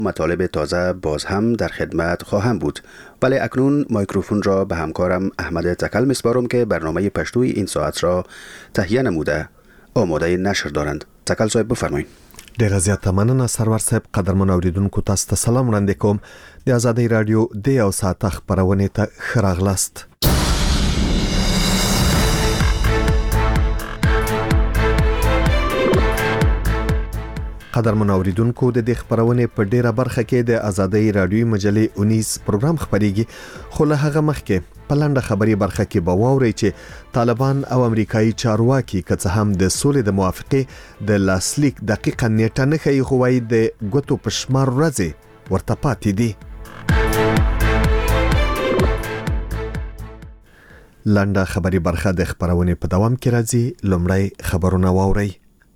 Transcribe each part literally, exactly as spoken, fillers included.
مطالب تازه باز هم در خدمت خواهم بود، ولی اکنون مایکروفون را به همکارم احمد تکل میسپارم که برنامه پشتوی این ساعت را تهیه نموده آماده نشر دارند. تکل صاحب بفرمایید. ډیره زیاته مننه سرور صاحب. قدرمن اوریدونکو تاسو ته سلام وړاندې کوم. د آزادۍ رادیو د یو ساعت خبرونه ته ښه راغلاست. قدرمن اوریدونکو د دې خبرونه په ډیره برخه کې د آزادۍ رادیو مجلې اونیس پروګرام خبريږي، خو له هغه مخکې په لنډه خبري برخه کې به واورئ چې طالبان او امریکایي چارواکي که څه هم د سولې د موافقې د لاسلیک دقیقه نیټه نه ښیي، خو وايي د ګوتو په شمار ورځې ورته پاتې دي. لنډه خبري برخه د خبرونه په دوام کې راځي. لومړی خبرونه واورئ.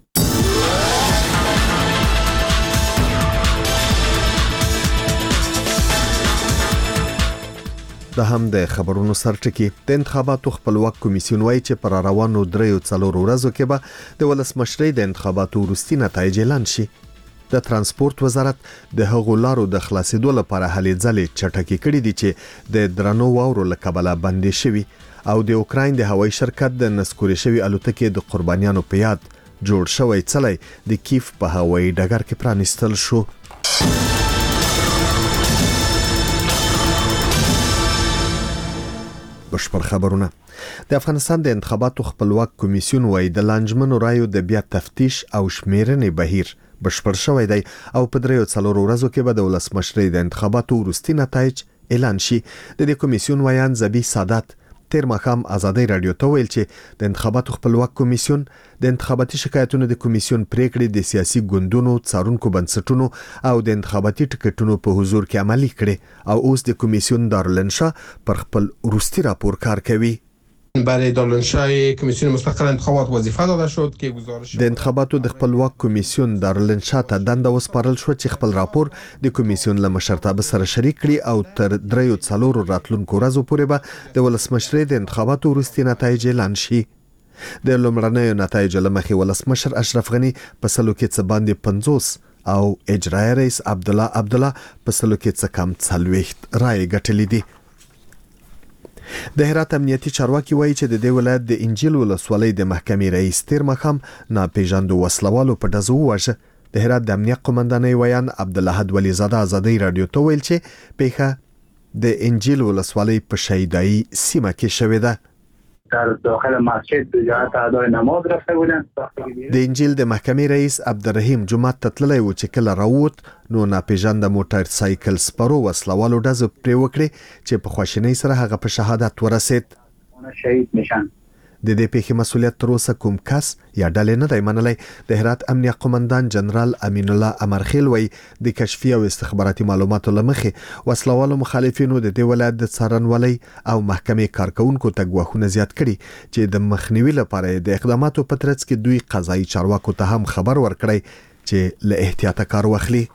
د هم د خبرونو سرټکی د انتخاباتو خپلواک کمیسیون وایي چې پر روانو دریو څلورو ورځو کې به د ولسمشرۍ د انتخاباتو وروستي نتایج اعلان شي. د ترانسپورت وزارت د هغو لارو د خلاصېدو لپاره هلې ځلې چټکې کړې دي چې د درنو واورو له کبله بندې شوي، او د اوکراین د هوایي شرکت د نسکورې شوي الوتکې د قربانیانو په یاد جوړ شوی څلی د کیف په هوایي ډګر کې پرانیستل شو. بشپړ خبرونه. د افغانستان د انتخاباتو خپلواک کمیسیون وایي د لانجمنو رایو د بیا تفتیش او شمیرنې بهیر بشپړ شوی دی، او په دریو څلورو ورځو کې به د ولسمشرۍ د انتخاباتو وروستي نتایج اعلان شي. د دې کمیسیون وایان زبی سادات تیر ماښام آزادۍ رادیو ته ویل چې د انتخاباتو خپلواک کمیسیون د انتخاباتي شکایتونو د کمیسیون پریکړې د سیاسي ګوندونو، څارونکو بنسټونو او د انتخاباتي ټکټونو په حضور کې عملي کړي، او اوس د کمیسیون دارالانشا پر خپل وروستي راپور کار کوي. برای دارالانشای کمیسیون مستقل انتخابات وظیفه داده شد که گزارش د انتخاباتو د خپلواک کمیسیون دارالانشا ته دنده وسپارل شو چې خپل راپور د کمیسیون له مشرتابه سره شریک کړي، او تر دریو څلورو راتلونکو ورځو پورې به د ولسمشرۍ د انتخاباتو وروستي نتایج اعلان شي. د لومړنیو نتایجو له مخې ولسمشر اشرف غني په سلو کې څه باندې پنځوس او اجرایي رئیس عبدالله عبدالله په سلو کې څه کم څلوېښت رایې ګټلې دي. د هرات امنیتي چارواکي وایي چې د دې ولایت د انجیل ولسوالۍ د محکمې رئیس تیر ماښام ناپېژاندو وسلوالو په ډزو وواژه. د هرات د امنیت قومندانۍ ویان عبدالاحد ولیزاده آزادۍ رادیو ته ویل چې پیښه د انجیل ولسوالۍ په شهیدایی سیمه کې شوې ده. در داخل مسجد به جهت ادای نماز رفته بودن. د انجیل د محکمې رئیس عبدالرحیم جمعه ته تللی و چې کله راووت نو ناپېژانده موټر سایکل سپرو وسلوالو ډزو پرې وکړې چې په خواشینۍ سره هغه په شهادت ورسید. شهید میشن. د دې پیښې مسؤلیت تر اوسه کوم کس یا ډلې نه دی منلی. د هرات امنیت قومندان جنرال امین الله امرخیل وایي د کشفي او استخباراتي معلوماتو له مخې وسلوالو مخالفینو د دې ولایت د څارنوالۍ او محکمې کارکونکو ته ګواښونه زیات کړي چې د مخنیوي لپاره د اقداماتو په ترڅ کې دوی قضایي چارواکو ته هم خبر ورکړی چې له احتیاطه کار واخلي.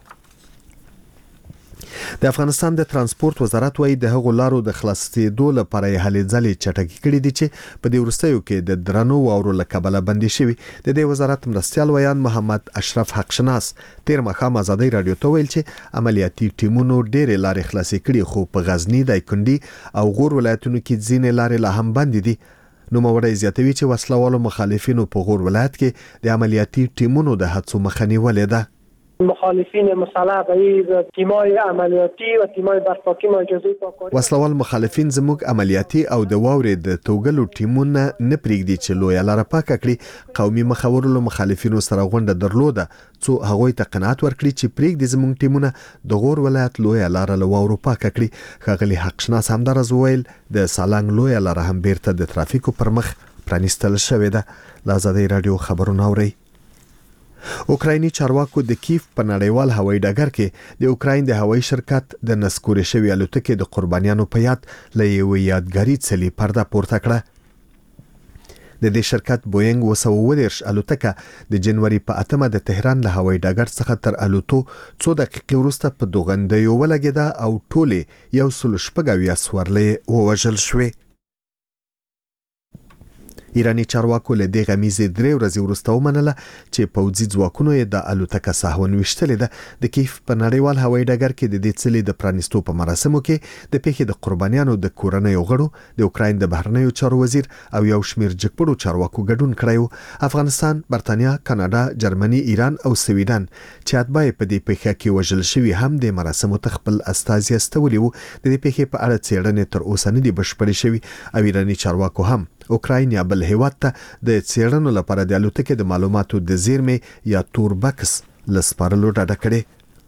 د افغانستان د ترانسپورت وزارت وایي د هغو لارو د خلاصېدو لپاره یې هلې ځلې چټکې کړې دي چې په دې وروستیو کې د درنو واورو له کبله بندې شوي. د دې وزارت مرستیال ویان محمد اشرف حقشناس تیر ماښام آزادۍ رادیو ته ویل چې عملیاتي ټیمونو ډېرې لارې خلاصې کړي، خو په غزني، دایکنډي او غور ولایتونو کې ځینې لارې لا هم بندې دي. نوموړی زیاتوي چې وسلوالو مخالفینو په غور ولایت کې د عملیاتي ټیمونو د هڅو مخه نیولې ده. مخالفین مسلح به تیمای عملیاتی و تیمای برپاکی مجازی پاکاری وسلوال مخالفین زموږ عملیاتي او د واورې د توګلو ټیمونه نه پرېږدي چې لویه لاره پاکه کړي. قومي مخورو مخالفینو سره غونډه درلوده څو هغوی ته قناعت ورکړي چې پرېږدي زموږ ټیمونه د غور ولایت لویه لاره له واورو پاکه کړي. ښاغلي حقشناس همدارز وویل د سالنګ لویه لاره هم بیرته د ترافیکو پر مخ پرانیستل شوې ده. له آزادۍ رادیو خبرونه اورئ. اوکرایني چارواکو د کیف په نړیوال هوایي ډګر کې د اوکراین د هوایي شرکت د نسکورې شوي الوتکې د قربانیانو په یاد له یوې یادګاري څلي پرده پورته کړه. د دې شرکت بوینګ اوه سوه اووه دېرش الوتکه د جنوري په اتمه د تهران له هوایي ډګر څخه تر الوتو څو دقیقې وروسته په دوغندیو ولګېده او ټولې یو سل شپږ اویا سورلۍ ووژل شوې. ایرانی چارواکو له دې غمیزې درې ورځې وروسته ومنله چې پوځي ځواکونو یې د الوتکه ساهون ویشتلې ده. د کیف په نړیوال هوایي ډګر کې د دې څلې د پرانیستو په مراسمو کې د پیښې د قربانیانو د کورنیو غړو، د اوکراین د بهرنیو چارو وزیر او یو شمیر جګپړو چارواکو ګډون کړی و. افغانستان، برتانیا، کاناډا، جرمني، ایران او سویډن چې اتباع په دې پیښه کې وژل شوي هم د مراسمو ته خپل استازي استولي وو. د دې پیښې په اړه څېړنې تر اوسه نه دي بشپړې شوي او ایراني چارواکو هم اوکراین یا بل هیواد ته د څېړنو لپاره د الوتکې د معلوماتو د زیرمې یا تور بکس له سپارلو ډډه کړې.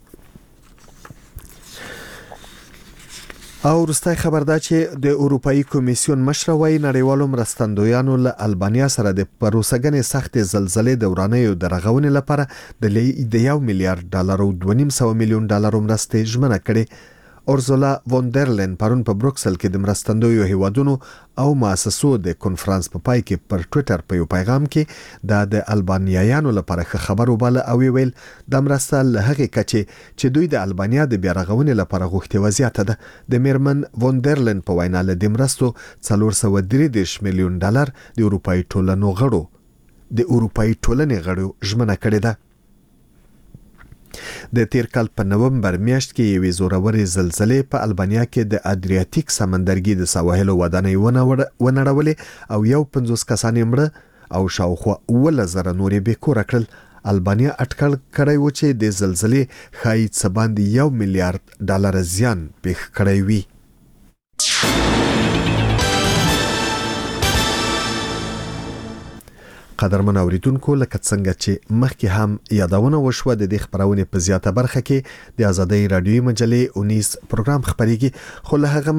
او وروستی خبر دا چې د اروپایي کمیسیون مشر وایي نړیوالو مرستندویانو له البانیا سره د پروسهګنې سختې زلزلې د ورانیو د رغونې لپاره د یو میلیارډ ډالر او دوه نیم سوه میلیون ډالرو مرستې ژمنه کړې. اورزولا ووندرلین پرون په بروکسل کې د مرستندویو هیوادونو او مؤسسو د کنفرانس په پای کې پر ټویټر په یو پیغام کې دا د البانیایانو لپاره ښه خبر وباله او ویل د مرسته له هغې کچې چې دوی د البانیا د بیا رغونې لپاره غوښتې وضعیت ده. د میرمن ووندرلین په وینا له دې مرستو څلور سوه درې دېرش میلیون ډالر د اروپایي ټولنو غړو د اروپایي ټولنې غړو ژمنه کړې ده. د تیر کال په نومبر میاشت کې یوې زورورې زلزلې په البانیا کې د ادریاتیک سمندرګي د سواحلو ودانۍ ونړولې او یو پنځوس کسان یې مړه او شاوخوا اووه زره نور یې بېکوره کړل. البانیا اټکل کړی و چې د زلزلې ښایي څه باندې یو میلیارډ ډالر زیان پېښ کړی وي. قدرمن اوریدونکو، لکه څنګه چې مخکې هم یادونه وشوه د دې خبرونې په زیاته برخه کې د آزادۍ رادیوي مجلې اونیس پروګرام خبرېږي، خو له هغه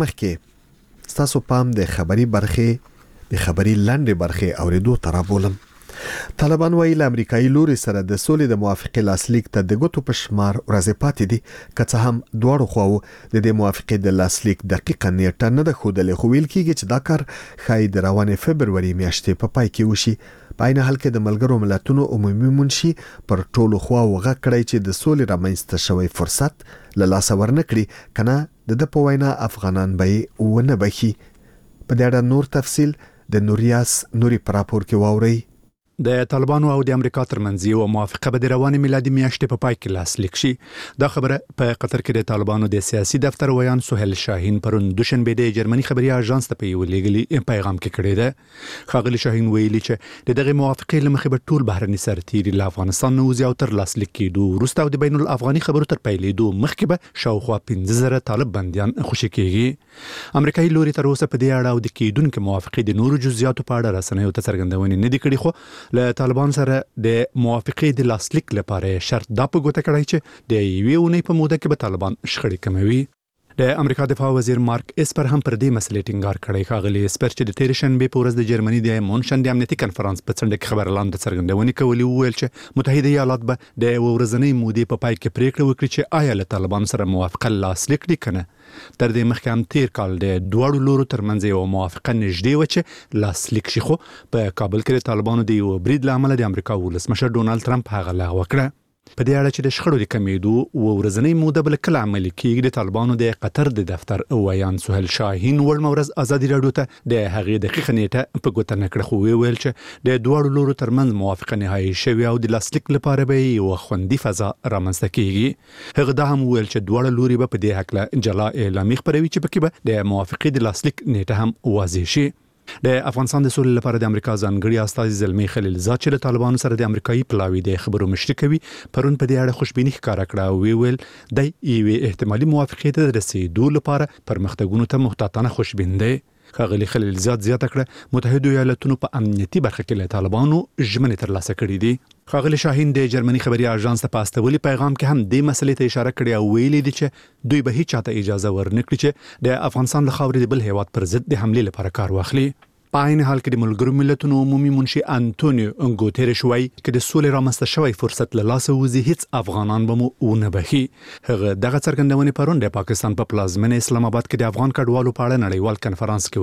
مخکې ستاسو پام د خبري برخې د خبري لنډې برخې اوریدو ته رابولم. طالبان وایي له امریکایي لوري سره د سولې د موافقې لاسلیک ته د ګوتو په شمار ورځې پاتې دي، که څه هم دواړو خواو د دې موافقې د لاسلیک دقیقه نیټه نه ده ښودلې، خو ویل کېږي چې دا کار ښایي د روانې فبروري میاشتې په پای کې وشي. په عین حال کې د ملګرو ملتونو عمومي منشي پر ټولو خواو غږ کړی چې د سولې رامنځته شوی فرصت له لاسه ورنه کړي، که نه د ده په وینا افغانان به یې ونه بخي. په دې اړه نور تفصیل د نوریاس نوري په راپور کې واورئ. د طالبانو او د امریکا ترمنځ یو موافقه به د روانې میلادي میاشتې په پای کې لاسلیک شي. دا خبره په قطر کې د طالبانو د سیاسي دفتر ویان سهیل شاهین پرون دوشنبه د جرمني خبري اژانس ته په یو لیږلي پیغام کې کړی ده. ښاغلي شاهین ویلي چې د دغه موافقې له مخې به ټول بهرني سرتیري له افغانستان نه وځي او تر لاسلیک کېدو وروسته او د بین الافغاني خبرو تر پیلېدو مخکې به شاوخوا پنځه زره طالب بندیان خوشي کېږي. امریکایي لوري تر اوسه په دې اړه او د کېدونکو موافقې د نورو جزئیاتو په اړه رسنیو ته څرګندونې نه دي کړې، خو له طالبان سره د موافقې د لاسلیک لپاره شرط دا په ګوته کړی چې د یوې اونۍ په موده کې به طالبان شخړې کموي. د امریکا دفاع وزیر مارک اسپر هم پر دې مسلې ټینګار کړی. ښاغلي اسپر چې د تېرې شنبې په ورځ د جرمني د مونشن د امنیتي کنفرانس په څنډه کې خبرلاندې څرګندونې کولې، وویل چې متحده ایالات به د یوې ورځنۍ مودې په پای کې پریکړه وکړي چې آیا له طالبان سره موافقه لاسلیک کړي که نه. تر دې مخکې هم تیر کال د دواړو لورو ترمنځ یوه موافقه نږدې وه چې لاسلیک شي، خو په کابل کې د طالبانو د یو برید له امله د امریکا ولسمشر ډونالډ ټرمپ هغه لغوه کړه. په دې اړه چې د شخړو د کمېدو اوه ورځنۍ موده به کله عملي کېږي، د طالبانو د قطر د دفتر ویان سهیل شاهین وړمه ورځ ازادي راډیو ته د هغې دقیقه نیټه په ګوته نه کړه، خو ویل چې د دواړو لورو ترمنځ موافقه نهایي شوې او د لاسلیک لپاره به یوه خوندي فضا رامنځته کېږي. هغه دا هم ویل چې دواړه لوري به په دې هکله جلا اعلامیه خپروي چې پکې به د موافقې د لاسلیک نیټه هم واضح شي. د افغانستان د سولې لپاره د امریکا ځانګړي استازي زلمي خلیلزاد چې د طالبانو سره د امریکایي پلاوي د خبرو مشري کوي پرون په دې اړه خوشبیني ښکاره کړه او ویل د یوې احتمالي موافقې ته د رسېدو لپاره پرمختګونو ته محتاطانه خوشبین دی. ښاغلي خلیلزاد زیاته کړه متحده ایالاتونو په امنیتي برخه کې له طالبانو ژمنې ترلاسه کړي دي. ښاغلي شاهین د جرمني خبري اژانس ته په استولي پیغام کې هم دې مسلې ته اشاره کړې او ویلي دي چې دوی به هیڅ چاته اجازه ورنکړي چې د افغانستان له خاورې د بل هیواد پر ضد د حملې لپاره کار واخلي. په عین حال کې د ملګرو ملتونو عمومي منشي انټونیو ګوتریش وایي چې د سولې رامنځته شوی فرصت له لاسه وځي هیڅ افغانان به مو ونه بخي. هغه دغه څرګندونې پرون د پاکستان په پلازمینه اسلام آباد کې د افغان کډوالو په اړه نړیوال کنفرانس کې وکړي.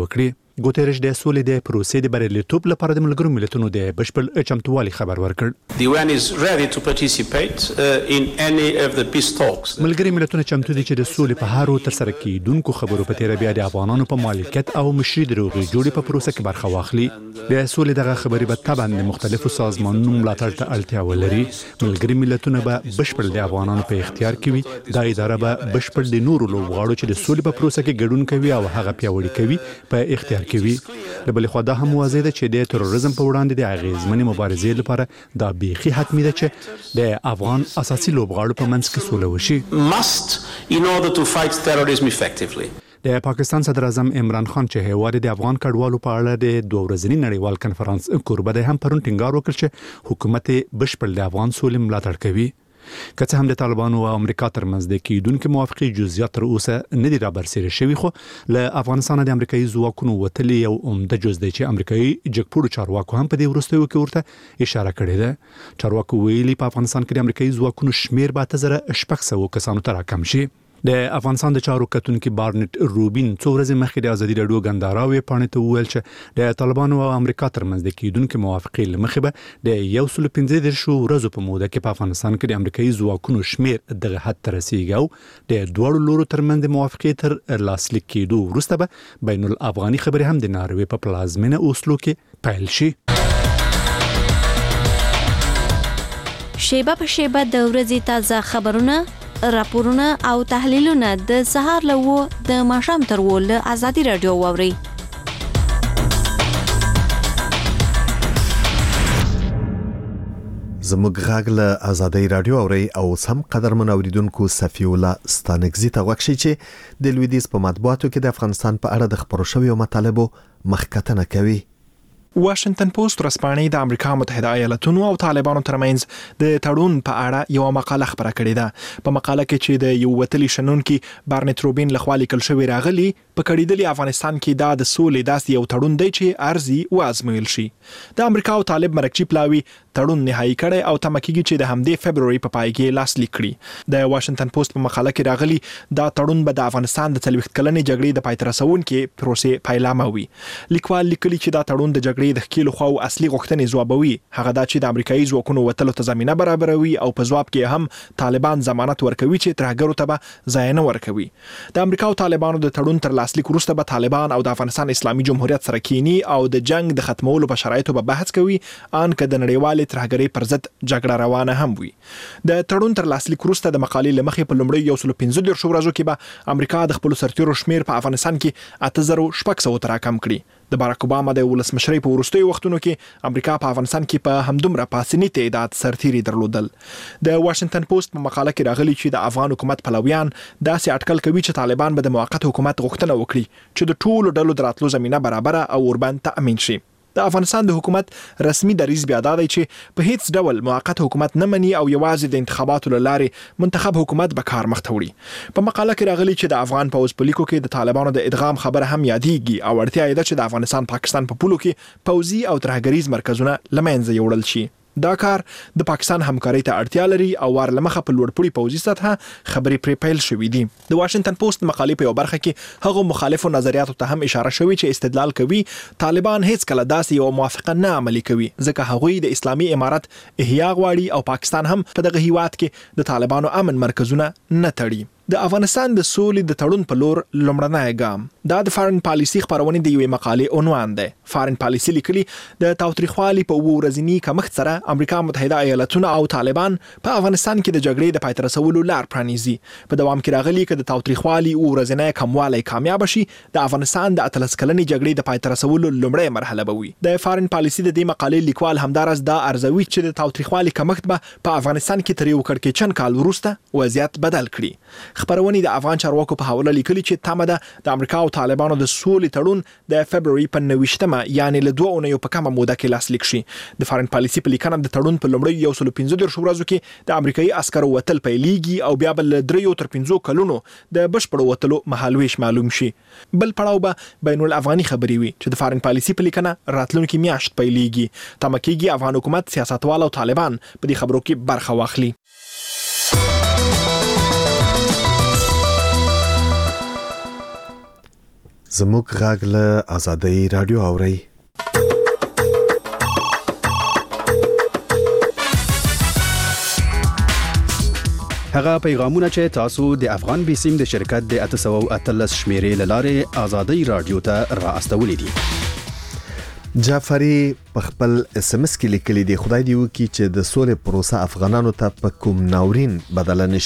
ګوتریش د سولې د پروسې د بریالیتوب لپاره د ملګرو ملتونو د بشپړ چمتووالي خبر ورکړ. The U N is ready to participate uh, in any of the peace talks. ملګري ملتونه چمتو دي چې د سولې په هارو تر سره کیدونکو خبرو په تیر بیا د افغانانو په مالکیت او مشري د روغې جوړې په پروسه کې برخه واخلي. د سولې دغه خبرې به طبعا د مختلفو سازمانونو ملاتړ ته اړتیا ولري. ملګري ملتونه به بشپړ د افغانانو په اختیار کې وي. دا اداره به بشپړ د نورو لوبغاړو چې د سولې په پروسه کې ګډون کوي او هغه پیاوړي کوي په اختیار کې وي. د بل خوا دا هم واضح ده چې د تروریزم په وړاندې د اغیزمنې مبارزې لپاره دا بیخي حتمي ده چې د افغان اساسي لوبغاړو په منځ کې سوله وشي. Must in order to fight terrorism effectively. د پاکستان صدر اعظم عمران خان چې هیواد د افغان کډوالو په اړه د دوه ورځني نړیوال کنفرانس کوربه دی هم پرون ټینګار وکړ چې حکومت بشپړ د افغان سولې ملاتړ کوي. که څه هم د طالبانو او امریکا ترمنځ د کیدونکو موافقې جزئیات تر اوسه نه دي رابرسېره شوي، خو له افغانستان د امریکایي ځواکونو وتلي یو عمده جز دی چې امریکایي جګپوړو چارواکو هم په دې وروستیو کې ورته اشاره کړې ده. چارواکو ویلي په افغانستان کې د امریکایي ځواکونو شمیر به اته زره شپږ سوه کسانو ته راکم شي. د افغانستان د چارو کتونکي بارنټ روبین څو ورځې مخکې د ازادي راډیو ګنداراوي پاڼې ته وویل چې د طالبانو او امریکا ترمنځ د کیدونکو موافقې له مخې به د یو سل پنځه دېرش ورځو په موده کې په افغانستان کې د امریکایي ځواکونو شمیر دغه حد ته رسیږي او د دواړو لورو ترمنځ د موافقې تر لاسلیک کېدو وروسته به بین الافغاني خبرې هم د ناروې په پلازمینه اوسلو کې پیل شي. شیبه په شیبه د ورځې تازه خبرونه، راپورونه او تحلیلونه د سهار له و د ماښام تر و له ازادي راډیو واوري. زموږ غږ له ازادي راډیو اوري او سم قدرمن اوریدونکو صفی الله ستانګزي ته وکشي چې د لویدیز په مطبوعاتو کې د افغانستان په اړه د خبرو شویو مطالبو مخکتنه کوي. واشنگټن پوسټ ورځپاڼې د امریکا متحده ایالاتونو او طالبانو ترمنځ د تړون په اړه یو مقاله خبره کړې ده. په مقاله کې چې د یو وتلی شنونکي بارنټ روبین لخوا لیکل شوی راغلی، په کړیدلي افغانستان کې دا د سولې داسې یو تړون دی چې ارزي وازمویل شي. د امریکا او طالب مرکچی پلاوی تړون نهایی کړي او تمه کیږي چې د همدې فبرवरी په پای کې لاسلیک کړي. د واشنگټن پوسټ په مقاله کې راغلی دا تړون به د افغانستان د څلوېښت کلنې جګړې د پای ته رسونکو پروسې پیلامه وي. لیکوال لیکلي چې دا تړون د جګړې د خکیلو خو اصلي غوښتنې ځوابوي، هغه دا چې د امریکایي ځواکونو وتلو ته زمينه برابروي او په ځواب کې هم طالبان ضمانت ورکوي چې ترهګرو ته به ځای نه ورکوي. د امریکا او طالبانو د تړون تر لاسلیک وروسته به طالبان او د افغانستان اسلامي جمهوریت سره کینی او د جنگ د ختمولو په شرایطو به بحث کوي، ان که د نړیوال ترهګرۍ پر ضد جګړه روانه هم وي. د تړون تر لاسلیک وروسته د مقالې لمخې په لومړی یو سل پنځه دېرش ورځو کې به امریکا د خپل سرتیرو شمیر په افغانستان کې اته زره شپږ سوه ته راکم کړي. د باراک اوباما د ولسمشرۍ په وروستیو وختونو کې امریکا په افغانستان کې په همدومره پاسنی تعداد سرتیري درلودل. د واشنگټن پوسټ په مقاله کې راغلی چې د افغان حکومت پلویان داسې اټکل کوي چې طالبان به د موقت حکومت غوښتنه وکړي چې د ټولو ډلو دراتلو زمينه برابر او وربند تأمین شي. د افغانستان د حکومت رسمي دریځ بیا دا دی چې په هیڅ ډول موقت حکومت نه مني او یوازې د انتخاباتو لارې منتخب حکومت به کار مخ ته وړي. په مقاله کې راغلی چې د افغان پوځ په لیکو کې د طالبانو د ادغام خبره هم یادېږي او اړتیا یې ده چې د افغانستان پاکستان په پولو کې پوځي او ترهګریز مرکزونه لمنځه یوړل شي. دا کار د پاکستان همکاري ته اړتیا لري او ورلمخه په لوړپوړي پوځي سطحه خبرې پرې پیل شوې دي. د واشنگټن پوسټ مقالې په یو برخه کې هغه مخالفو نظریاتو ته هم اشاره شوې چې استدلال کوي طالبان هیڅ کله داسې یو موافقه نه عملي کوي ځکه هغوی د اسلامي امارت احیا غواړي او پاکستان هم په دغه هیواد کې د طالبانو امن مرکزونه نه تړي. د افغانستان د سولې د تړون په لور لومړنی ګام دا د فارن پالیسي خبرونه دی یوې مقالې عنوان ده. فارن پالیسي لیکلي د تاوتریخوالي په وو ورځنی کمښت سره امریکا متحده ایالاتونه او طالبان په افغانستان کې د جګړې د پای ته رسولو لار پرانیزي. په دوام کې راغلي چې د تاوتریخوالي او ورځنی کموالی کامیاب شي د افغانستان د اتلس کلنې جګړې د پای ته رسولو لومړی مرحله به وي. د فارن پالیسي د دې مقالې لیکوال همدارس دا ارزوي چې د تاوتریخوالي کمښت به په افغانستان کې تر یو کړکېچن کال وروسته وضعیت بدل کړي. خبرونه د افغان چارواکو په حواله لیکلي چې تمه ده د امریکا او طالبانو د سولې تړون د فبرवरी په نويشتمه یعنی له دوه اونیو په کمه موده کې لاسلیک شي. د فارن پالیسي په لیکنه د تړون په لومړی یو سل پنځه دېرش ورځو کې د امریکایي عسکرو وتل پیلېږي او بیا بل دریو تر پنځو کلونو د بشپړ وتلو مهالويش معلوم شي. بل پړاو به بین الافغاني خبري وي چې د فارن پالیسي په لیکنه راتلونکي میاشت پیلېږي. تمه کېږي افغان حکومت سیاستوال او طالبان په دې خبرو کې برخه واخلي. زموږ غږ له آزادۍ رادیو اوري. هغه پیغامونه چې تاسو د افغان بیسیم د شرکت د اته سوه او اتلس شمیرې لاره آزادۍ رادیو ته را استولې دي. جعفری په خپل اس ام اس کې لیکلي دی خدای دی وکي چې د سولې پروسه افغانانو ته په کوم ناورین بدل نه